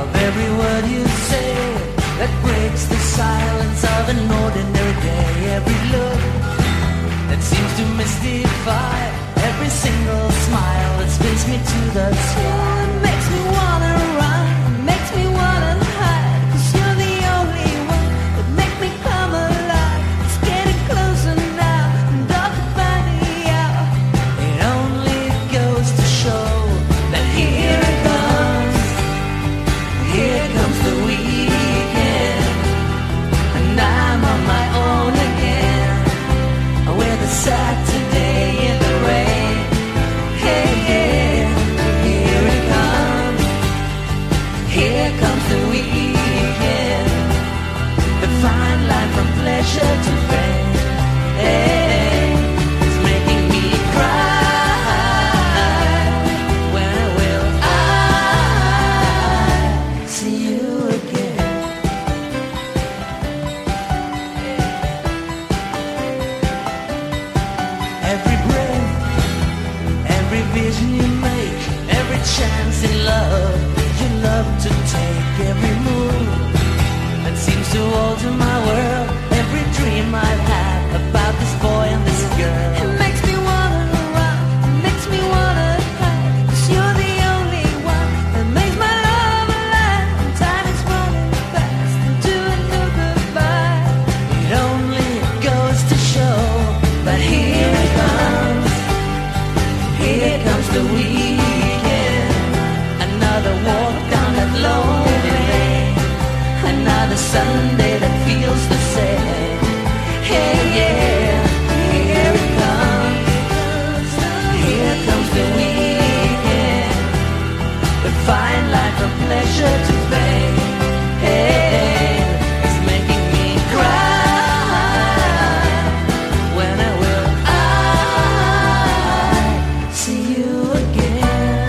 of every word you say that breaks the silence of an ordinary day. Every look that seems to mystify, every single smile that spins me to the sky. It makes me wanna run, it makes me wanna hide, 'cause you're the only one that make me come alive. It's getting closer now, and dark to find me out. It only goes to show that here it comes the weekend, and I'm on my own again, with a Saturday in the rain. Hey, yeah, here it comes the weekend, the fine line from pleasure to pain. Hey, it's making me cry. When will I see you again? Every breath, every vision you make, every chance in love you love to take, every move that seems to alter my world, every dream I've had about this boy and this girl. It makes me wanna run, it makes me wanna hide, 'cause you're the only one that makes my love alive. And time is running fast into a new goodbye. It only goes to show, but here comes the weekend, another walk down that lonely lane, another Sunday that feels the same. Hey, yeah, here it comes the weekend, the fine line from pleasure to pain. Hey, it's making me cry. When will I see you again?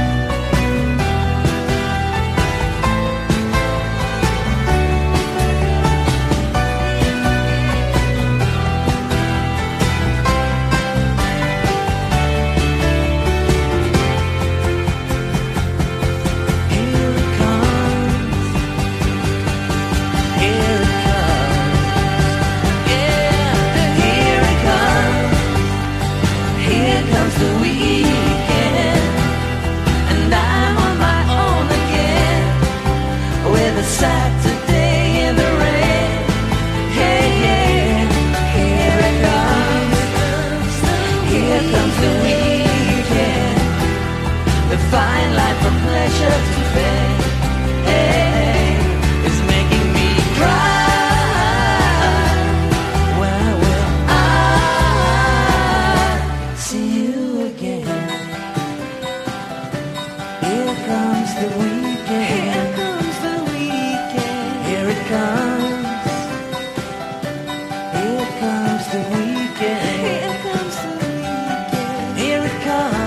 Here it comes, here it comes, yeah, here it comes the weekend, and I'm on my own again, with a Saturday in the rain. Hey, yeah, here it comes the weekend, the fine line from pleasure to pain. Hey, it's making me cry. When will I see you again? Here comes the weekend. Here comes the weekend. Here it comes. Here comes the weekend. Here comes the weekend. Here it comes.